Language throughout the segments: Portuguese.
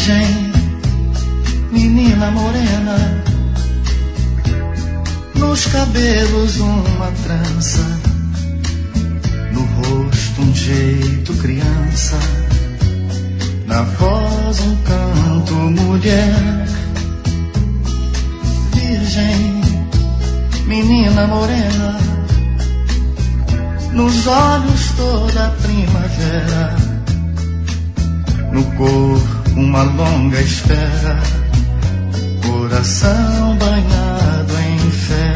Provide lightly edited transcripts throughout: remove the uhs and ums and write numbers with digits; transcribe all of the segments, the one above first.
Virgem, menina morena, nos cabelos uma trança, no rosto um jeito criança, na voz um canto mulher. Virgem, menina morena, nos olhos toda a primavera, no corpo uma longa espera, coração banhado em fé.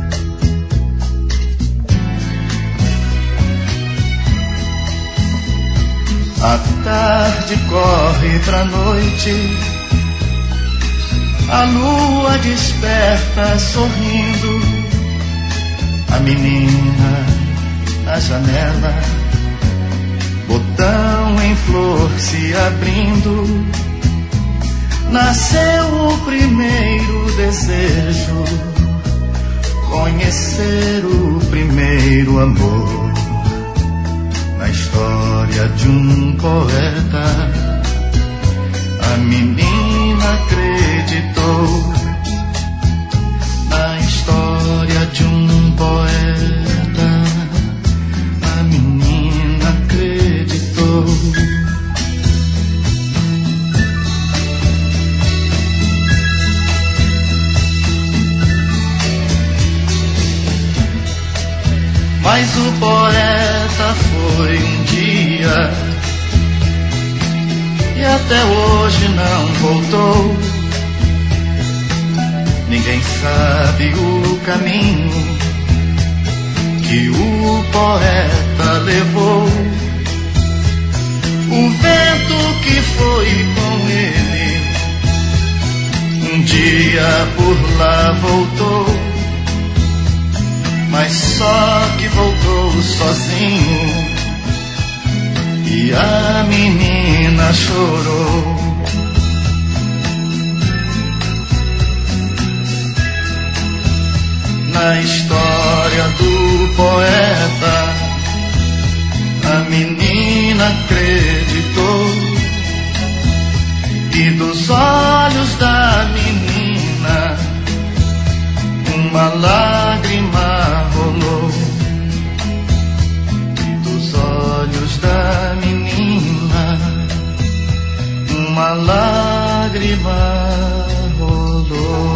A tarde corre pra noite, a lua desperta sorrindo, a menina na janela, botão em flor se abrindo. Nasceu o primeiro desejo, conhecer o primeiro amor. Na história de um poeta, a menina acreditou. Na história de um poeta, a menina acreditou. Mas o poeta foi um dia e até hoje não voltou. Ninguém sabe o caminho que o poeta levou. O vento que foi com ele um dia por lá voltou, mas só que voltou sozinho e a menina chorou. Na história do poeta, a menina acreditou, e dos olhos da menina uma lágrima rolou. E dos olhos da menina uma lágrima rolou.